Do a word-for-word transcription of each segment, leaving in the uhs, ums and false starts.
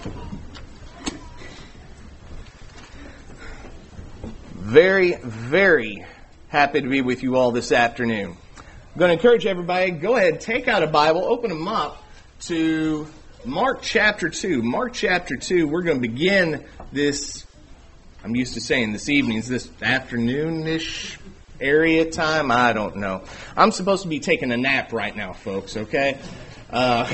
Very, very happy to be with you all this afternoon. I'm going to encourage everybody, go ahead, take out a Bible, open them up to Mark chapter two. Mark chapter two, we're going to begin this, I'm used to saying this evening, is this afternoon-ish area time? I don't know. I'm supposed to be taking a nap right now, folks, okay? Uh,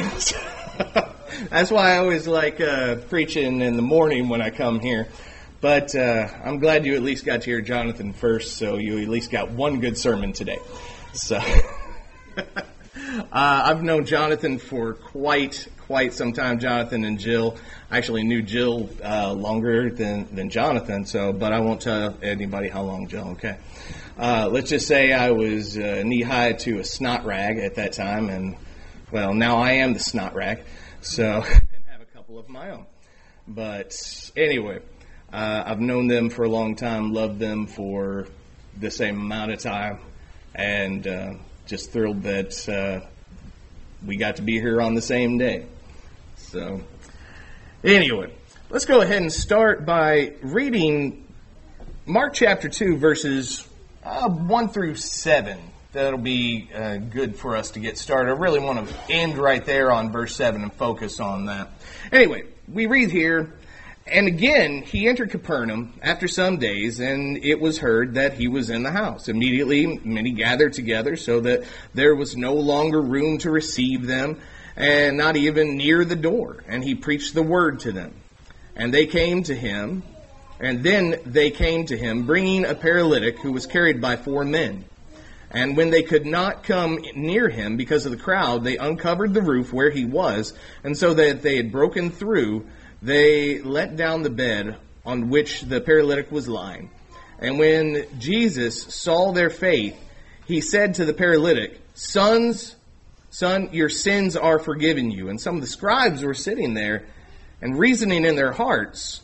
that's why I always like uh, preaching in the morning when I come here. But uh, I'm glad you at least got to hear Jonathan first, so you at least got one good sermon today. So uh, I've known Jonathan for quite quite some time. Jonathan and Jill. I actually knew Jill uh, longer than, than Jonathan, so but I won't tell anybody how long, Jill. Okay. Uh, let's just say I was uh, knee-high to a snot rag at that time, and well, now I am the snot rag, so and have a couple of my own. But anyway. Uh, I've known them for a long time, loved them for the same amount of time, and uh, just thrilled that uh, we got to be here on the same day. So, anyway, let's go ahead and start by reading Mark chapter two, verses uh, one through seven. That'll be uh, good for us to get started. I really want to end right there on verse seven and focus on that. Anyway, we read here, "And again, he entered Capernaum after some days, and it was heard that he was in the house. Immediately, many gathered together, so that there was no longer room to receive them, and not even near the door. And he preached the word to them. And they came to him, and then they came to him, bringing a paralytic who was carried by four men. And when they could not come near him because of the crowd, they uncovered the roof where he was, and so that they had broken through, they let down the bed on which the paralytic was lying. And when Jesus saw their faith, he said to the paralytic, 'Sons, son, your sins are forgiven you.' And some of the scribes were sitting there and reasoning in their hearts,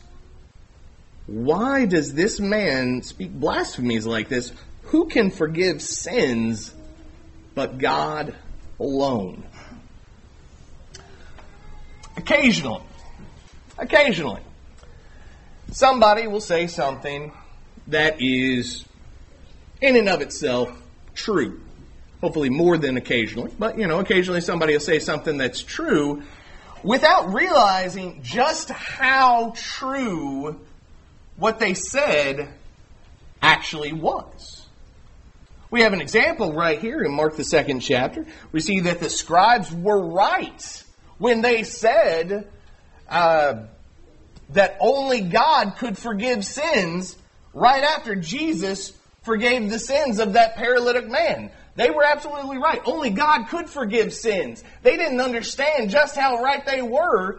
'Why does this man speak blasphemies like this? Who can forgive sins but God alone?'" Occasionally, Occasionally, somebody will say something that is, in and of itself, true. Hopefully more than occasionally, but, you know, occasionally somebody will say something that's true without realizing just how true what they said actually was. We have an example right here in Mark the second chapter. We see that the scribes were right when they said Uh, that only God could forgive sins right after Jesus forgave the sins of that paralytic man. They were absolutely right. Only God could forgive sins. They didn't understand just how right they were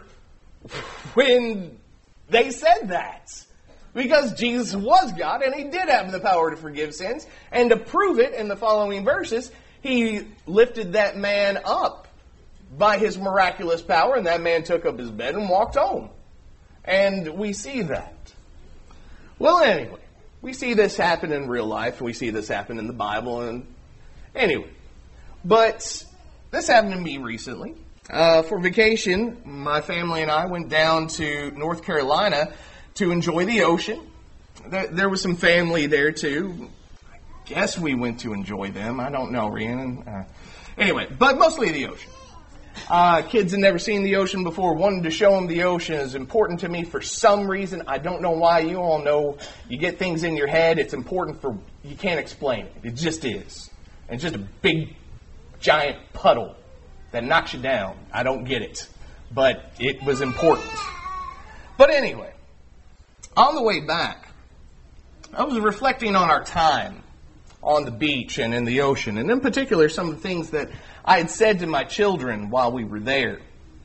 when they said that. Because Jesus was God and he did have the power to forgive sins. And to prove it in the following verses, he lifted that man up by his miraculous power, and that man took up his bed and walked home. And we see that. Well, anyway, we see this happen in real life, and we see this happen in the Bible, and anyway. But this happened to me recently. Uh, for vacation, my family and I went down to North Carolina to enjoy the ocean. There, there was some family there, too. I guess we went to enjoy them. I don't know, Rhiannon. Uh, anyway, but mostly the ocean. Uh, kids had never seen the ocean before, wanted to show them the ocean. Is important to me for some reason. I don't know why. You all know you get things in your head. It's important for, you can't explain it. It just is. And it's just a big, giant puddle that knocks you down. I don't get it. But it was important. But anyway, on the way back, I was reflecting on our time on the beach and in the ocean. And in particular, some of the things that I had said to my children while we were there.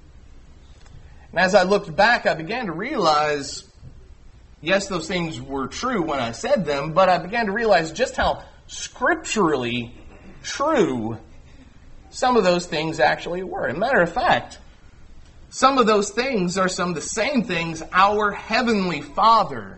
And as I looked back, I began to realize, yes, those things were true when I said them, but I began to realize just how scripturally true some of those things actually were. As a matter of fact, some of those things are some of the same things our Heavenly Father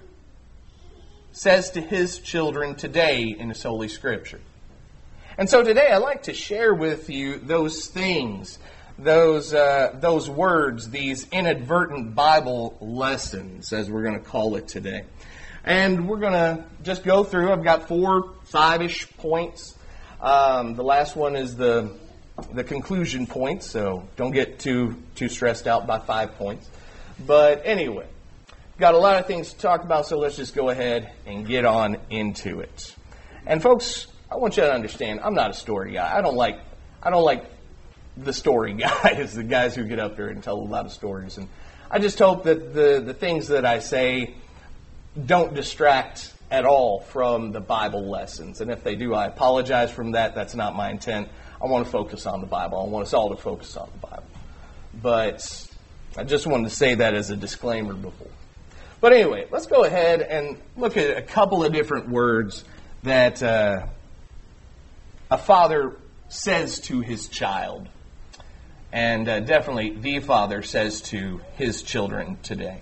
says to His children today in His Holy Scripture. And so today I'd like to share with you those things those uh, those words, these inadvertent Bible lessons, as we're going to call it today. And we're going to just go through. I've got four, five-ish points. Um, the last one is the the conclusion point, so don't get too too stressed out by five points. But anyway, got a lot of things to talk about, so let's just go ahead and get on into it. And folks, I want you to understand, I'm not a story guy. I don't like I don't like the story guys, the guys who get up there and tell a lot of stories. And I just hope that the, the things that I say don't distract at all from the Bible lessons. And if they do, I apologize from that. That's not my intent. I want to focus on the Bible. I want us all to focus on the Bible. But I just wanted to say that as a disclaimer before. But anyway, let's go ahead and look at a couple of different words that uh, a father says to his child. And uh, definitely the father says to his children today.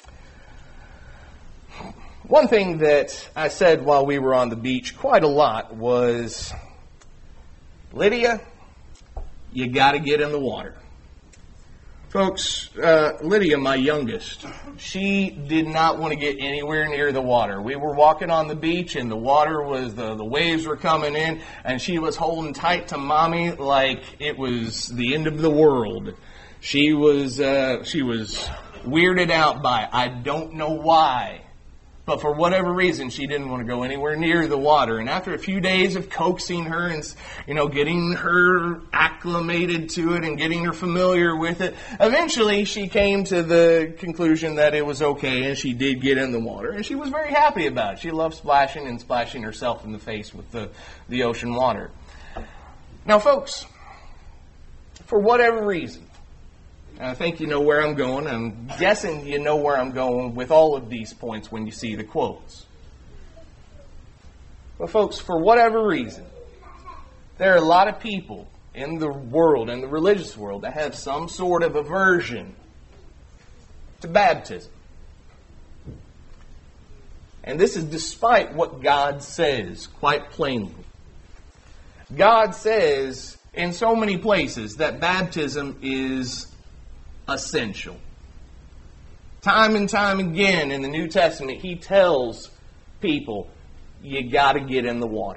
One thing that I said while we were on the beach quite a lot was, Lydia, you got to get in the water. Folks, uh, Lydia, my youngest, she did not want to get anywhere near the water. We were walking on the beach and the water was, the, the waves were coming in and she was holding tight to Mommy like it was the end of the world. She was, uh, she was weirded out by it. I don't know why. But for whatever reason, she didn't want to go anywhere near the water. And after a few days of coaxing her and, you know, getting her acclimated to it and getting her familiar with it, eventually she came to the conclusion that it was okay, and she did get in the water. And she was very happy about it. She loved splashing and splashing herself in the face with the, the ocean water. Now, folks, for whatever reason, I think you know where I'm going. I'm guessing you know where I'm going with all of these points when you see the quotes. But folks, for whatever reason, there are a lot of people in the world, in the religious world, that have some sort of aversion to baptism. And this is despite what God says quite plainly. God says in so many places that baptism is essential. Time and time again in the New Testament, He tells people, you got to get in the water.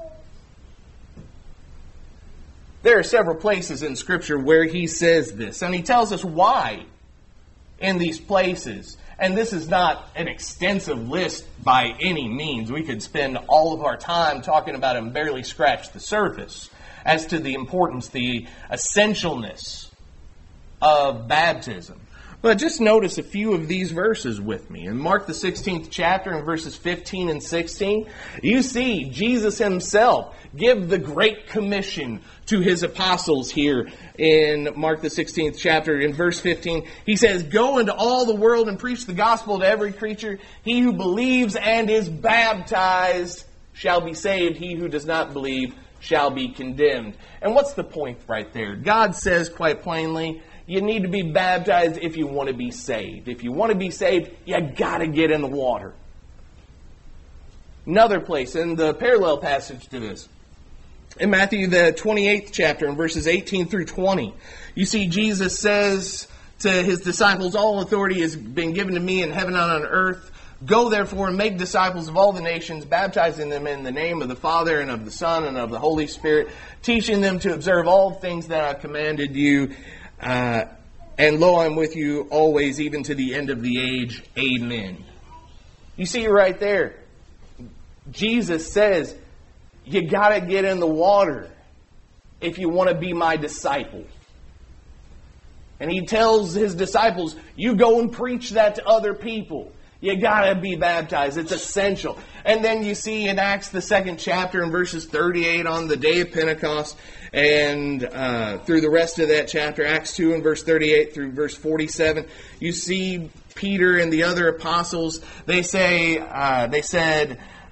There are several places in Scripture where He says this, and He tells us why in these places. And this is not an extensive list by any means. We could spend all of our time talking about it and barely scratch the surface as to the importance, the essentialness of baptism. But just notice a few of these verses with me. In Mark the sixteenth chapter, in verses fifteen and sixteen, you see Jesus Himself give the Great Commission to His apostles here in Mark the sixteenth chapter. In verse fifteen, He says, "Go into all the world and preach the gospel to every creature. He who believes and is baptized shall be saved. He who does not believe shall be condemned." And what's the point right there? God says quite plainly, you need to be baptized if you want to be saved. If you want to be saved, you got to get in the water. Another place in the parallel passage to this, in Matthew the twenty-eighth chapter, in verses eighteen through twenty, you see Jesus says to His disciples, "All authority has been given to me in heaven and on earth. Go therefore and make disciples of all the nations, baptizing them in the name of the Father and of the Son and of the Holy Spirit, teaching them to observe all things that I commanded you. Uh, and lo, I'm with you always, even to the end of the age. Amen." You see right there, Jesus says, you got to get in the water if you want to be my disciple. And He tells His disciples, you go and preach that to other people. You got to be baptized. It's essential. And then you see in Acts, the second chapter, in verses thirty-eight, on the day of Pentecost, and uh, through the rest of that chapter, Acts two and verse thirty-eight through verse forty-seven, you see Peter and the other apostles, they say, uh, they said,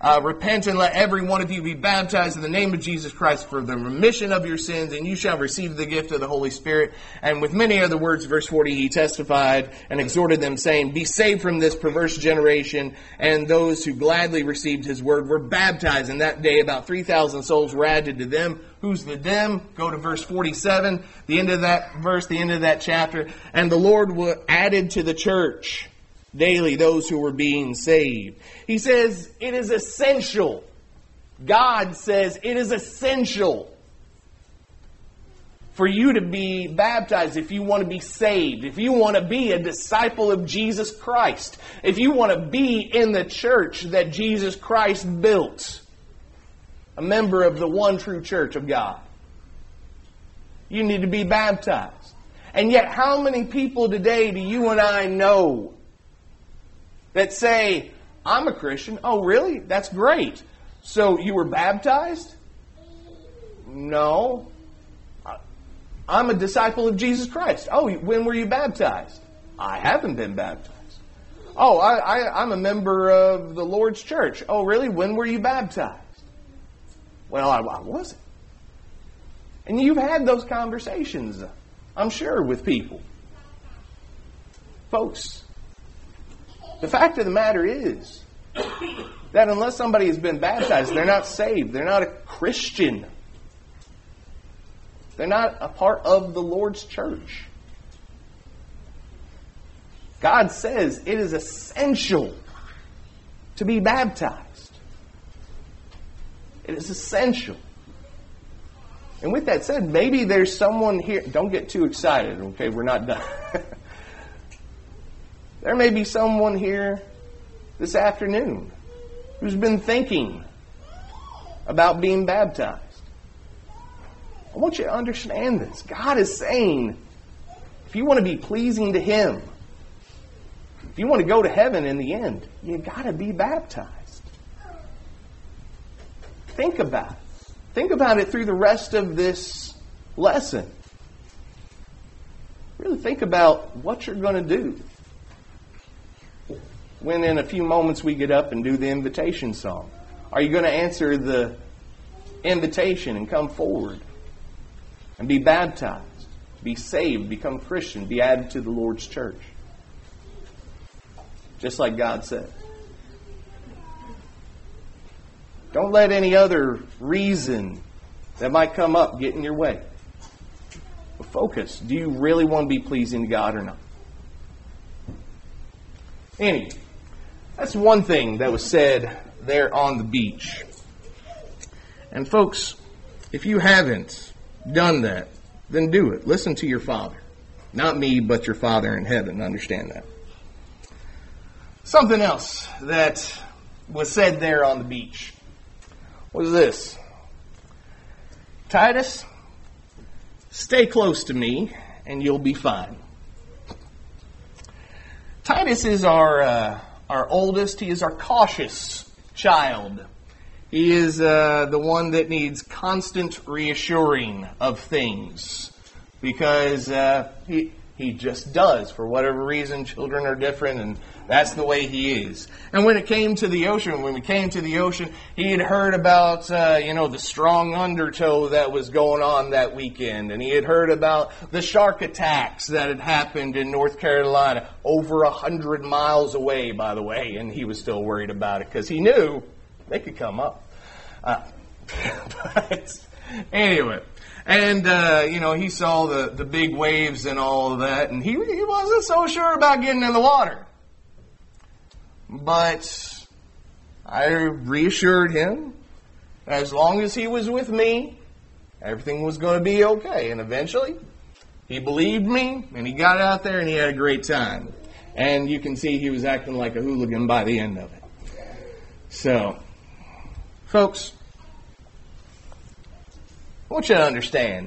Uh, repent and let every one of you be baptized in the name of Jesus Christ for the remission of your sins, and you shall receive the gift of the Holy Spirit. And with many other words, verse forty, he testified and exhorted them, saying, be saved from this perverse generation. And those who gladly received his word were baptized. And that day about three thousand souls were added to them. Who's the them? Go to verse forty-seven, the end of that verse, the end of that chapter. And the Lord added to the church daily those who were being saved. He says it is essential. God says it is essential for you to be baptized if you want to be saved, if you want to be a disciple of Jesus Christ, if you want to be in the church that Jesus Christ built, a member of the one true church of God. You need to be baptized. And yet, how many people today do you and I know that say, I'm a Christian? Oh, really? That's great. So you were baptized? No. I'm a disciple of Jesus Christ. Oh, when were you baptized? I haven't been baptized. Oh, I, I, I'm a member of the Lord's church. Oh, really? When were you baptized? Well, I, I wasn't. And you've had those conversations, I'm sure, with people. Folks, the fact of the matter is that unless somebody has been baptized, they're not saved. They're not a Christian. They're not a part of the Lord's church. God says it is essential to be baptized. It is essential. And with that said, maybe there's someone here. Don't get too excited, okay? We're not done. There may be someone here this afternoon who's been thinking about being baptized. I want you to understand this. God is saying, if you want to be pleasing to Him, if you want to go to heaven in the end, you've got to be baptized. Think about it. Think about it through the rest of this lesson. Really think about what you're going to do when in a few moments we get up and do the invitation song. Are you going to answer the invitation and come forward and be baptized, be saved, become Christian, be added to the Lord's church? Just like God said. Don't let any other reason that might come up get in your way. But focus. Do you really want to be pleasing to God or not? Anyway, that's one thing that was said there on the beach. And folks, if you haven't done that, then do it. Listen to your Father. Not me, but your Father in heaven. Understand that. Something else that was said there on the beach was this. Titus, stay close to me and you'll be fine. Titus is our uh, our oldest. He is our cautious child. He is uh, the one that needs constant reassuring of things because uh, he he just does. For whatever reason, children are different, and that's the way he is. And when it came to the ocean, when we came to the ocean, he had heard about, uh, you know, the strong undertow that was going on that weekend. And he had heard about the shark attacks that had happened in North Carolina, over a hundred miles away, by the way. And he was still worried about it because he knew they could come up. Uh, but anyway. And, uh, you know, he saw the, the big waves and all of that. And he, he wasn't so sure about getting in the water. But I reassured him that as long as he was with me, everything was going to be okay. And eventually, he believed me, and he got out there, and he had a great time. And you can see he was acting like a hooligan by the end of it. So, folks, I want you to understand,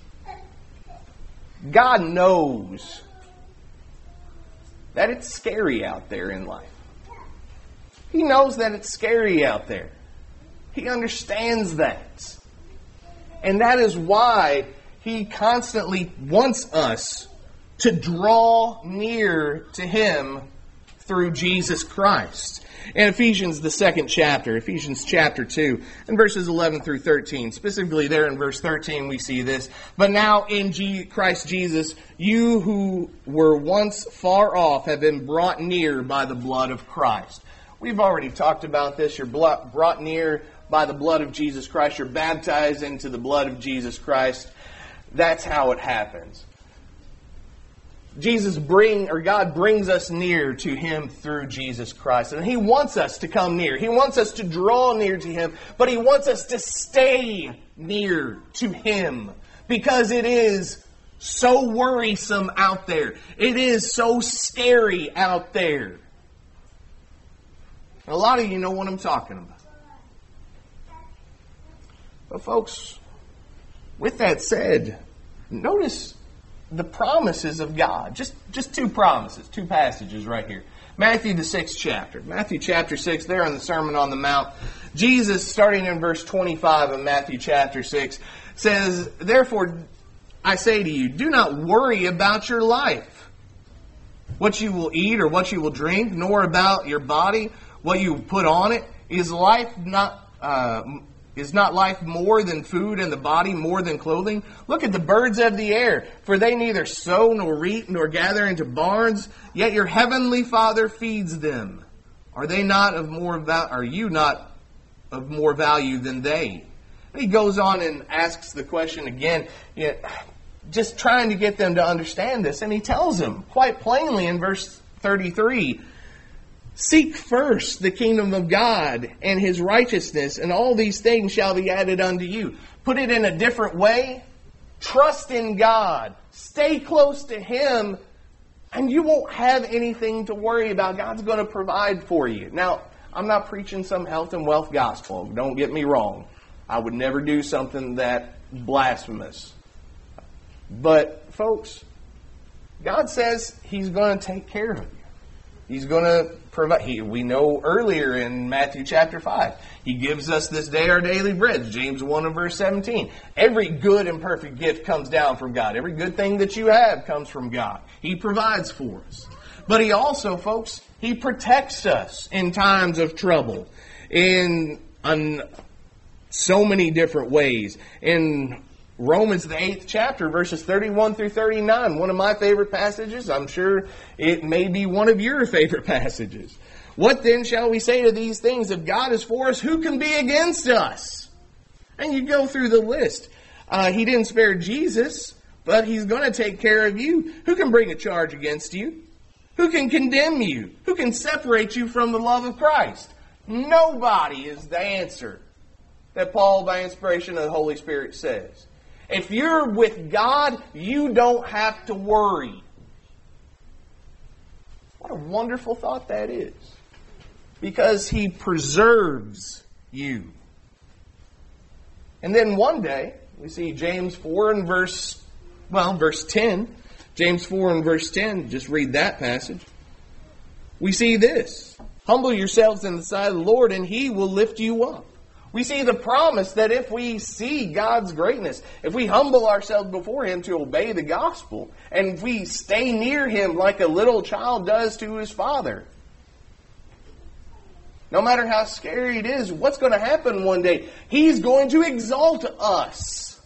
God knows that it's scary out there in life. He knows that it's scary out there. He understands that. And that is why He constantly wants us to draw near to Him through Jesus Christ. In Ephesians, the second chapter, Ephesians chapter two, and verses eleven through thirteen, specifically there in verse thirteen we see this. But now in G- Christ Jesus, you who were once far off have been brought near by the blood of Christ. We've already talked about this. You're brought near by the blood of Jesus Christ. You're baptized into the blood of Jesus Christ. That's how it happens. Jesus bring, or God brings us near to Him through Jesus Christ. And He wants us to come near. He wants us to draw near to Him. But He wants us to stay near to Him. Because it is so worrisome out there. It is so scary out there. A lot of you know what I'm talking about. But folks, with that said, notice the promises of God. Just, just two promises, two passages right here. Matthew, the sixth chapter. Matthew chapter six, there in the Sermon on the Mount. Jesus, starting in verse twenty-five of Matthew chapter six, says, "Therefore, I say to you, do not worry about your life, what you will eat or what you will drink, nor about your body, what you put on it. Is life not... Uh, Is not life more than food, and the body more than clothing? Look at the birds of the air, for they neither sow nor reap nor gather into barns, yet your heavenly Father feeds them. Are they not of more val- Are you not of more value than they?" And he goes on and asks the question again, you know, just trying to get them to understand this. And he tells them quite plainly in verse thirty-three, "Seek first the kingdom of God and His righteousness, and all these things shall be added unto you." Put it in a different way. Trust in God. Stay close to Him, and you won't have anything to worry about. God's going to provide for you. Now, I'm not preaching some health and wealth gospel. Don't get me wrong. I would never do something that blasphemous. But, folks, God says He's going to take care of you. He's going to provide. He, we know earlier in Matthew chapter five, He gives us this day our daily bread. James one and verse seventeen. Every good and perfect gift comes down from God. Every good thing that you have comes from God. He provides for us. But He also, folks, He protects us in times of trouble in, in so many different ways. In Romans, the eighth chapter, verses thirty-one through thirty-nine. One of my favorite passages. I'm sure it may be one of your favorite passages. "What then shall we say to these things? If God is for us, who can be against us?" And you go through the list. Uh, he didn't spare Jesus, but He's going to take care of you. Who can bring a charge against you? Who can condemn you? Who can separate you from the love of Christ? Nobody is the answer that Paul, by inspiration of the Holy Spirit, says. If you're with God, you don't have to worry. What a wonderful thought that is. Because He preserves you. And then one day, we see James four and verse, well, verse ten. James four and verse ten, just read that passage. We see this. "Humble yourselves in the sight of the Lord, and He will lift you up." We see the promise that if we see God's greatness, if we humble ourselves before Him to obey the gospel, and if we stay near Him like a little child does to his father, no matter how scary it is, what's going to happen one day? He's going to exalt us.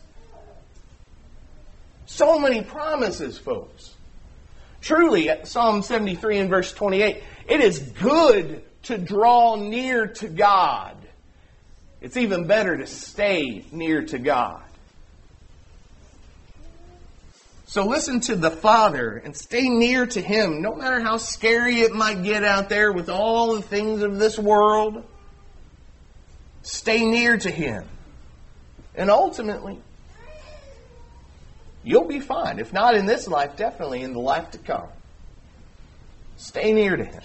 So many promises, folks. Truly, Psalm seventy-three and verse twenty-eight, it is good to draw near to God. It's even better to stay near to God. So listen to the Father and stay near to Him, no matter how scary it might get out there with all the things of this world. Stay near to Him. And ultimately, you'll be fine. If not in this life, definitely in the life to come. Stay near to Him.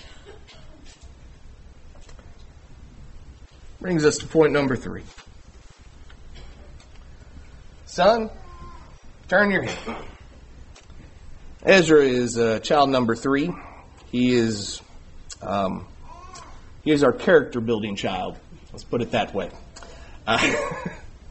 Brings us to point number three. Son, turn your head. Ezra is uh, child number three. He is um, he is our character building child. Let's put it that way. Uh,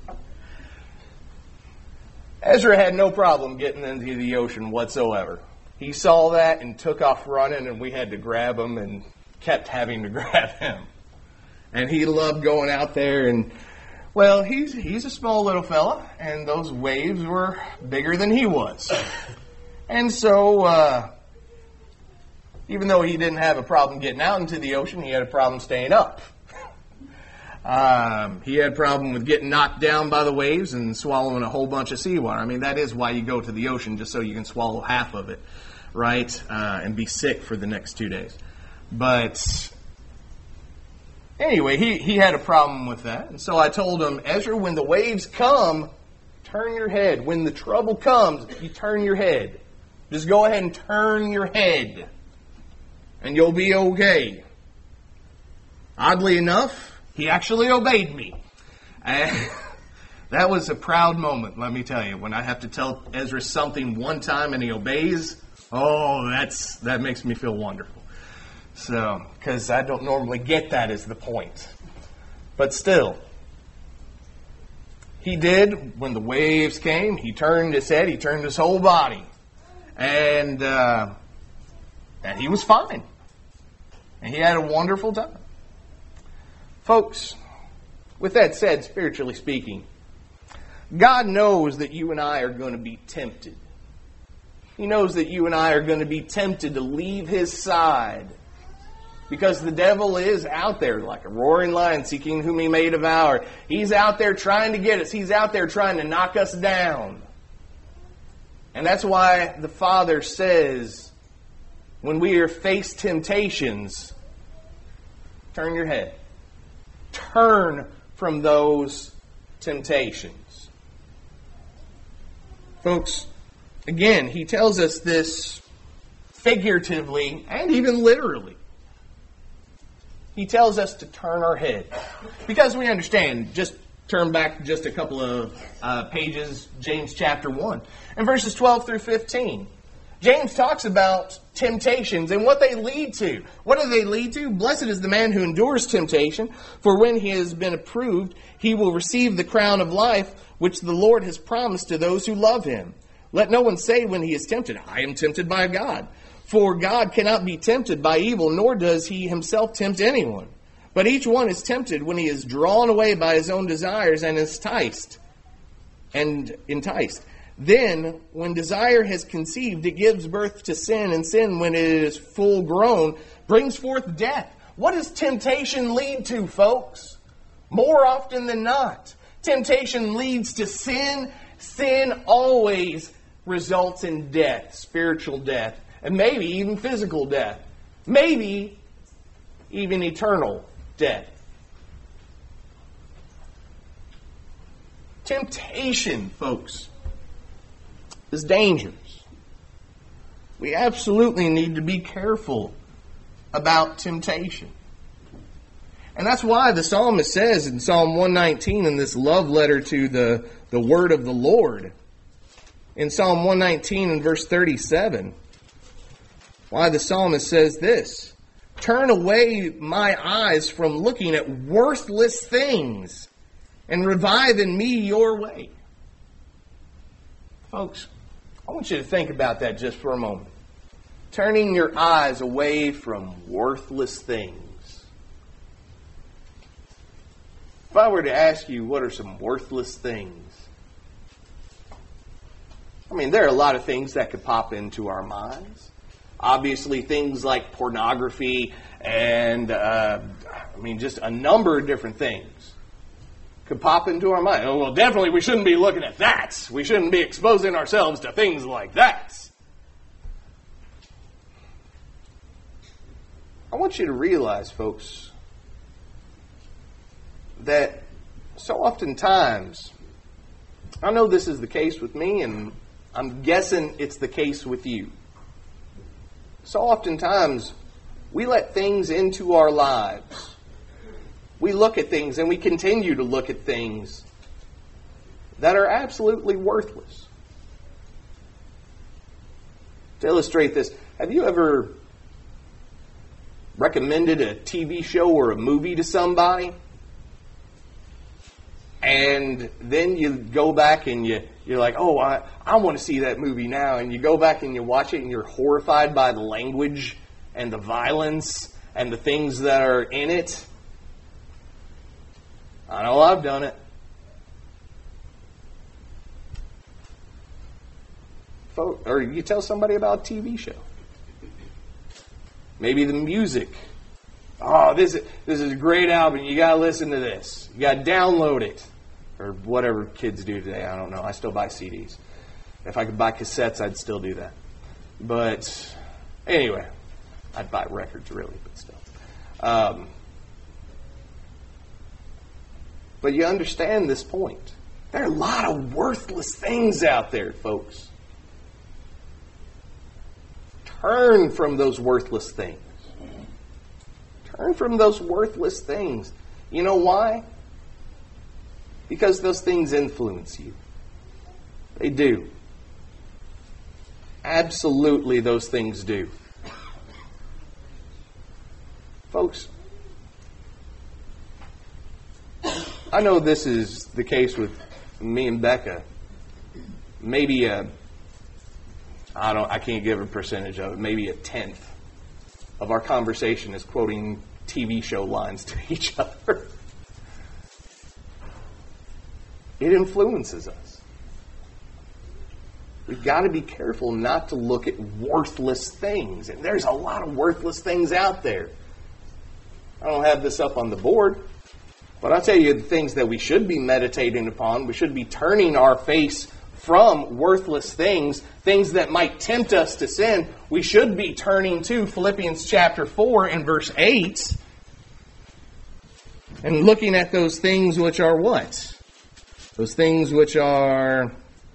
Ezra had no problem getting into the ocean whatsoever. he saw that and took off running, and we had to grab him and kept having to grab him. And he loved going out there, and, well, he's he's a small little fella, and those waves were bigger than he was. And so, uh, even though he didn't have a problem getting out into the ocean, he had a problem staying up. Um, he had a problem with getting knocked down by the waves and swallowing a whole bunch of seawater. I mean, that is why you go to the ocean, just so you can swallow half of it, right? Uh, and be sick for the next two days. But anyway, he, he had a problem with that. And so I told him, Ezra, when the waves come, turn your head. When the trouble comes, you turn your head. Just go ahead and turn your head, and you'll be okay. Oddly enough, he actually obeyed me. And that was a proud moment, let me tell you. When I have to tell Ezra something one time and he obeys, oh, that's that makes me feel wonderful. So, because I don't normally get that as the point. But still, he did. When the waves came, he turned his head, he turned his whole body. And, uh, and he was fine. And he had a wonderful time. Folks, with that said, spiritually speaking, God knows that you and I are going to be tempted. He knows that you and I are going to be tempted to leave His side. Because the devil is out there like a roaring lion seeking whom he may devour. He's out there trying to get us. He's out there trying to knock us down. And that's why the Father says, when we are faced temptations, turn your head. Turn from those temptations. Folks, again, He tells us this figuratively and even literally. He tells us to turn our head. Because we understand, just turn back just a couple of uh, pages, James chapter one, and verses twelve through fifteen. James talks about temptations and what they lead to. What do they lead to? Blessed is the man who endures temptation, for when he has been approved, he will receive the crown of life which the Lord has promised to those who love Him. Let no one say when he is tempted, I am tempted by God. For God cannot be tempted by evil, nor does He Himself tempt anyone. But each one is tempted when he is drawn away by his own desires and is enticed. And enticed. Then, when desire has conceived, it gives birth to sin, and sin, when it is full grown, brings forth death. What does temptation lead to, folks? More often than not, temptation leads to sin. Sin always results in death, spiritual death, and maybe even physical death. Maybe even eternal death. Temptation, folks, is dangerous. We absolutely need to be careful about temptation. And that's why the psalmist says in Psalm one nineteen, in this love letter to the, the word of the Lord, in Psalm one nineteen and verse thirty-seven, why the psalmist says this, turn away my eyes from looking at worthless things and revive in me your way. Folks, I want you to think about that just for a moment. Turning your eyes away from worthless things. If I were to ask you, what are some worthless things? I mean, there are a lot of things that could pop into our minds. Obviously, things like pornography and, uh, I mean, just a number of different things could pop into our mind. Oh, well, definitely we shouldn't be looking at that. We shouldn't be exposing ourselves to things like that. I want you to realize, folks, that so oftentimes, I know this is the case with me, and I'm guessing it's the case with you. So oftentimes, we let things into our lives. We look at things and we continue to look at things that are absolutely worthless. To illustrate this, have you ever recommended a T V show or a movie to somebody, and then you go back and you, You're like, oh, I, I want to see that movie now. And you go back and you watch it and you're horrified by the language and the violence and the things that are in it. I know I've done it. Or you tell somebody about a T V show. Maybe the music. Oh, this is, this is a great album. You got to listen to this. You got to download it. Or whatever kids do today. I don't know. I still buy C Ds. If I could buy cassettes, I'd still do that. But anyway, I'd buy records really, but still. Um, but you understand this point. There are a lot of worthless things out there, folks. Turn from those worthless things. Turn from those worthless things. You know why? Because those things influence you. They do. Absolutely, those things do. Folks, I know this is the case with me and Becca. Maybe a, I don't, I can't give a percentage of it, maybe a tenth of our conversation is quoting T V show lines to each other. It influences us. We've got to be careful not to look at worthless things. And there's a lot of worthless things out there. I don't have this up on the board, but I'll tell you the things that we should be meditating upon. We should be turning our face from worthless things, things that might tempt us to sin. We should be turning to Philippians chapter four and verse eight and looking at those things which are what? Those things which are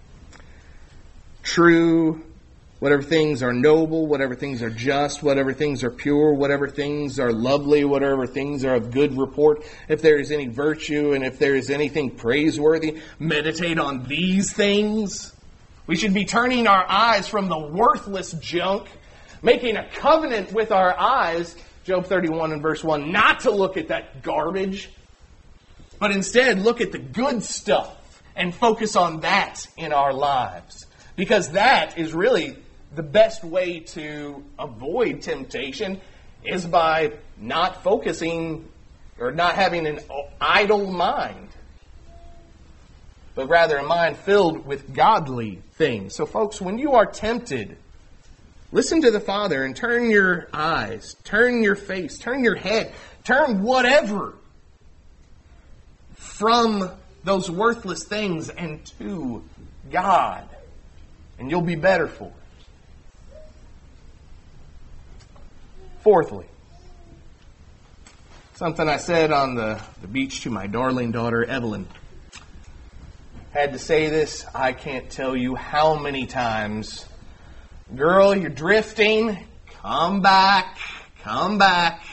true, whatever things are noble, whatever things are just, whatever things are pure, whatever things are lovely, whatever things are of good report, if there is any virtue and if there is anything praiseworthy, meditate on these things. We should be turning our eyes from the worthless junk, making a covenant with our eyes, Job thirty-one and verse one, not to look at that garbage, but instead look at the good stuff and focus on that in our lives. Because that is really the best way to avoid temptation, is by not focusing or not having an idle mind, but rather a mind filled with godly things. So folks, when you are tempted, listen to the Father and turn your eyes, turn your face, turn your head, turn whatever from those worthless things and to God. And you'll be better for it. Fourthly, something I said on the, the beach to my darling daughter, Evelyn. Had to say this, I can't tell you how many times. Girl, you're drifting. Come back. Come back.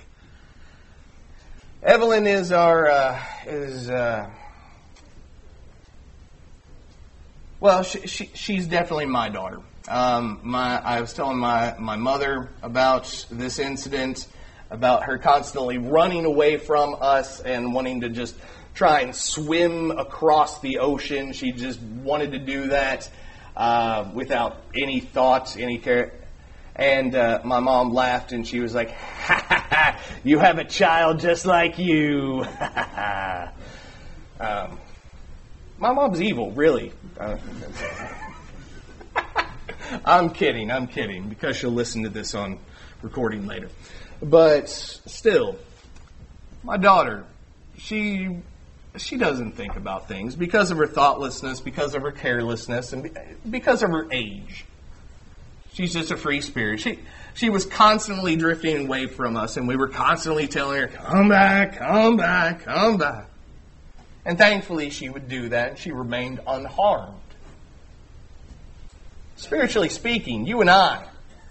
Evelyn is our, uh, is, uh, well, she, she, she's definitely my daughter. Um, my, I was telling my, my mother about this incident, about her constantly running away from us and wanting to just try and swim across the ocean. She just wanted to do that uh, without any thoughts, any care. And uh, my mom laughed and she was like, ha ha ha, you have a child just like you. um, my mom's evil, really. Uh, I'm kidding, I'm kidding, because she'll listen to this on recording later. But still, my daughter, she she doesn't think about things because of her thoughtlessness, because of her carelessness, and because of her age. She's just a free spirit. She she was constantly drifting away from us, and we were constantly telling her, come back, come back, come back. And thankfully she would do that, and she remained unharmed. Spiritually speaking, you and I,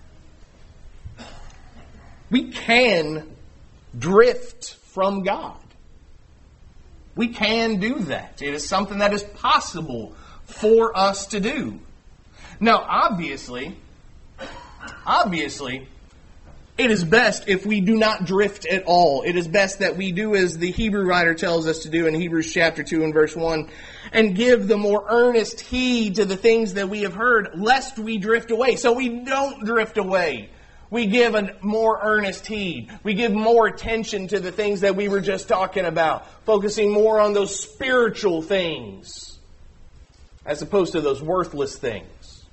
we can drift from God. We can do that. It is something that is possible for us to do. Now, obviously, obviously, It is best if we do not drift at all. It is best that we do as the Hebrew writer tells us to do in Hebrews chapter two and verse one, and give the more earnest heed to the things that we have heard, lest we drift away. So we don't drift away. We give a more earnest heed. We give more attention to the things that we were just talking about, focusing more on those spiritual things as opposed to those worthless things.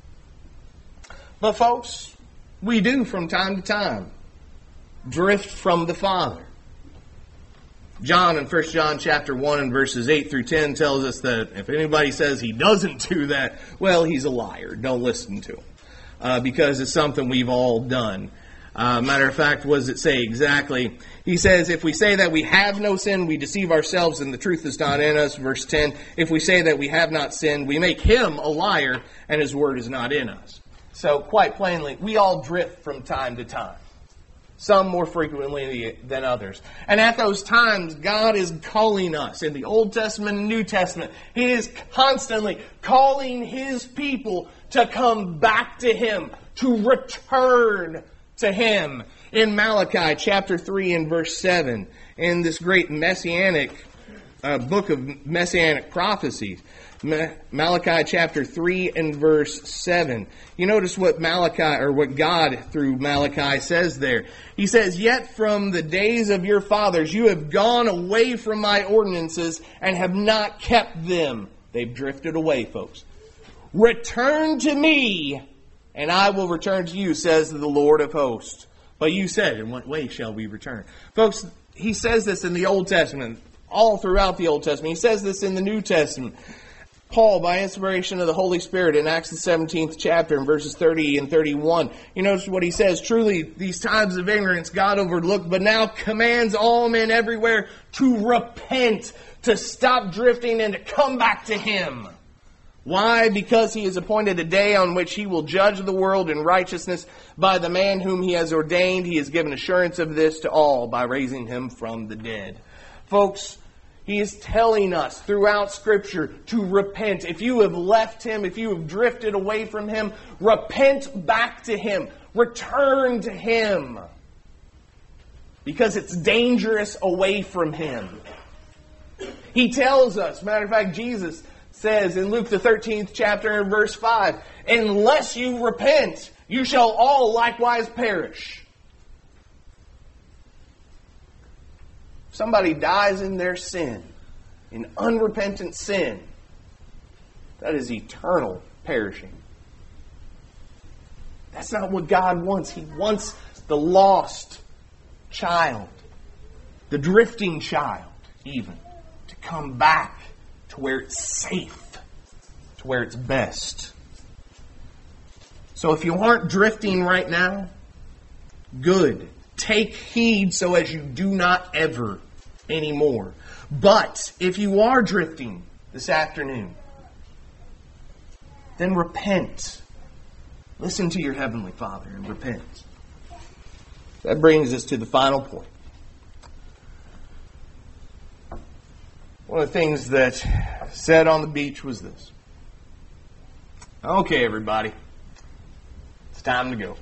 But folks, we do from time to time drift from the Father. John in First John chapter one and verses eight through ten tells us that if anybody says he doesn't do that, well, he's a liar. Don't listen to him. Uh, because it's something we've all done. Uh, matter of fact, what does it say exactly? He says, if we say that we have no sin, we deceive ourselves and the truth is not in us. Verse ten, if we say that we have not sinned, we make him a liar and his word is not in us. So, quite plainly, we all drift from time to time. Some more frequently than others. And at those times, God is calling us in the Old Testament and New Testament. He is constantly calling His people to come back to Him, to return to Him. In Malachi chapter three and verse seven, in this great messianic uh, book of messianic prophecies, Malachi chapter three and verse seven. You notice what Malachi, or what God through Malachi says there. He says, yet from the days of your fathers you have gone away from my ordinances and have not kept them. They've drifted away, folks. Return to me, and I will return to you, says the Lord of hosts. But you said, in what way shall we return? Folks, he says this in the Old Testament, all throughout the Old Testament. He says this in the New Testament. Paul, by inspiration of the Holy Spirit, in Acts the seventeenth chapter, in verses thirty and thirty-one, you notice what he says, truly these times of ignorance God overlooked, but now commands all men everywhere to repent, to stop drifting and to come back to Him. Why? Because He has appointed a day on which He will judge the world in righteousness by the man whom He has ordained. He has given assurance of this to all by raising Him from the dead. Folks, He is telling us throughout Scripture to repent. If you have left Him, if you have drifted away from Him, repent back to Him. Return to Him. Because it's dangerous away from Him. He tells us, matter of fact, Jesus says in Luke the thirteenth chapter and verse five, unless you repent, you shall all likewise perish. Somebody dies in their sin, in unrepentant sin, that is eternal perishing. That's not what God wants. He wants the lost child, the drifting child even, to come back to where it's safe, to where it's best. So if you aren't drifting right now, good. Take heed so as you do not ever anymore. But if you are drifting this afternoon, then repent. Listen to your Heavenly Father and repent. That brings us to the final point. One of the things that said on the beach was this. Okay, everybody. It's time to go.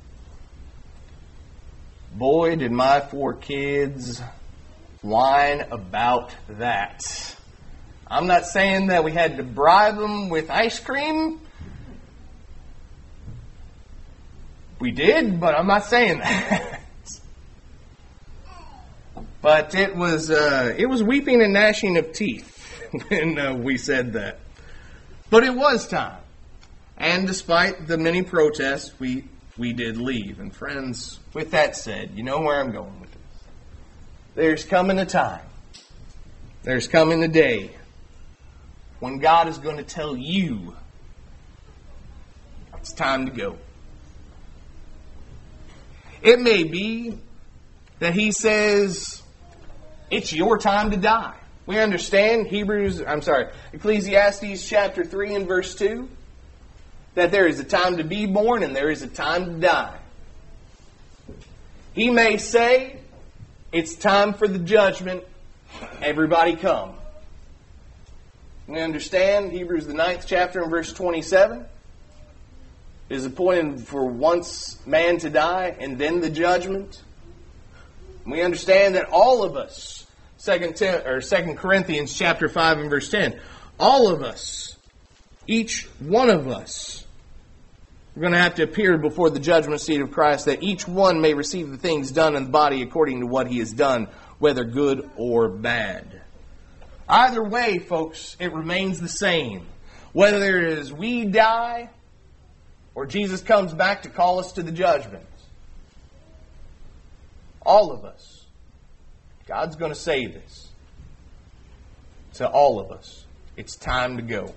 Boy, did my four kids whine about that. I'm not saying that we had to bribe them with ice cream. We did, but I'm not saying that. But it was uh, it was weeping and gnashing of teeth when uh, we said that. But it was time. And despite the many protests, we we did leave. And friends, with that said, you know where I'm going with this. There's coming a time. There's coming a day when God is going to tell you it's time to go. It may be that He says it's your time to die. We understand Hebrews, I'm sorry, Ecclesiastes chapter three and verse two, that there is a time to be born and there is a time to die. He may say, it's time for the judgment, everybody come. We understand Hebrews the ninth chapter and verse twenty-seven. It is appointed for once man to die and then the judgment. We understand that all of us, Second Corinthians chapter five and verse ten, all of us, each one of us, we're going to have to appear before the judgment seat of Christ, that each one may receive the things done in the body according to what he has done, whether good or bad. Either way, folks, it remains the same. Whether it is we die or Jesus comes back to call us to the judgment. All of us. God's going to say this to all of us. It's time to go.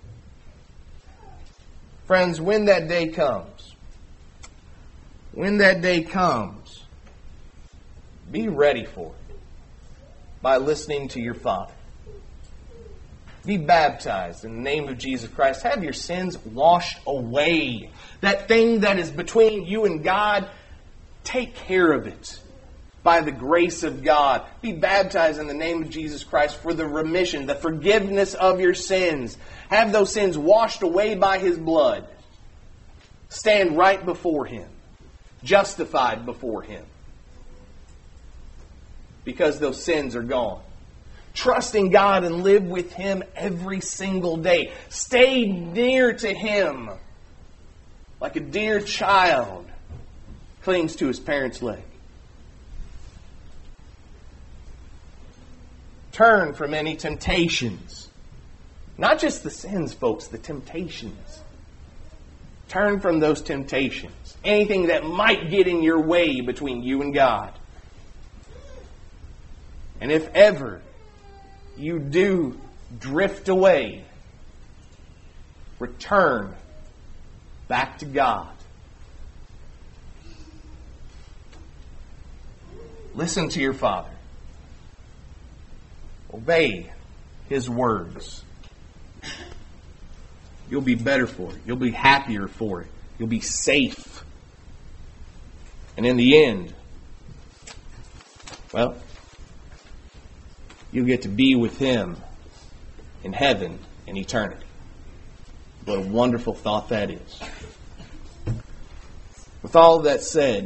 Friends, when that day comes, when that day comes, be ready for it by listening to your Father. Be baptized in the name of Jesus Christ. Have your sins washed away. That thing that is between you and God, take care of it by the grace of God. Be baptized in the name of Jesus Christ for the remission, the forgiveness of your sins. Have those sins washed away by His blood. Stand right before Him, justified before Him, because those sins are gone. Trust in God and live with Him every single day. Stay near to Him like a dear child clings to his parent's leg. Turn from any temptations. Not just the sins, folks, the temptations. Turn from those temptations. Anything that might get in your way between you and God. And if ever you do drift away, return back to God. Listen to your Father. Obey His words. You'll be better for it. You'll be happier for it. You'll be safe. And in the end, well, you'll get to be with Him in heaven in eternity. What a wonderful thought that is. With all of that said,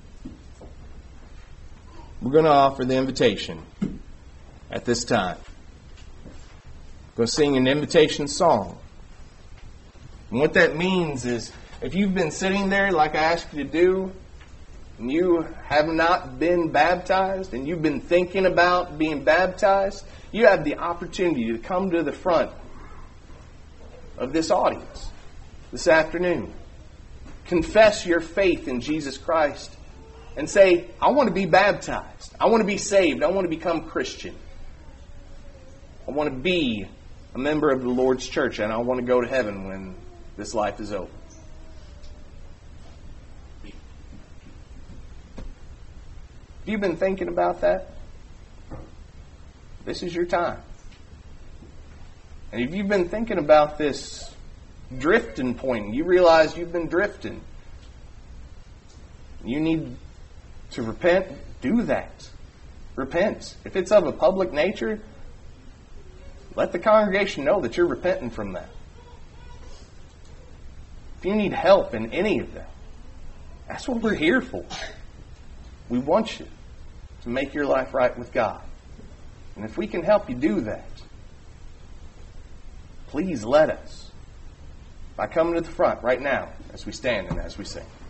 we're going to offer the invitation at this time. We're going to sing an invitation song. And what that means is, if you've been sitting there like I asked you to do, and you have not been baptized, and you've been thinking about being baptized, you have the opportunity to come to the front of this audience this afternoon. Confess your faith in Jesus Christ and say, I want to be baptized. I want to be saved. I want to become Christian. I want to be a member of the Lord's church, and I want to go to heaven when this life is over. If you've been thinking about that, this is your time. And if you've been thinking about this drifting point, you realize you've been drifting, you need to repent, do that. Repent. If it's of a public nature, let the congregation know that you're repenting from that. If you need help in any of that, that's what we're here for. We want you to make your life right with God. And if we can help you do that, please let us by coming to the front right now as we stand and as we sing.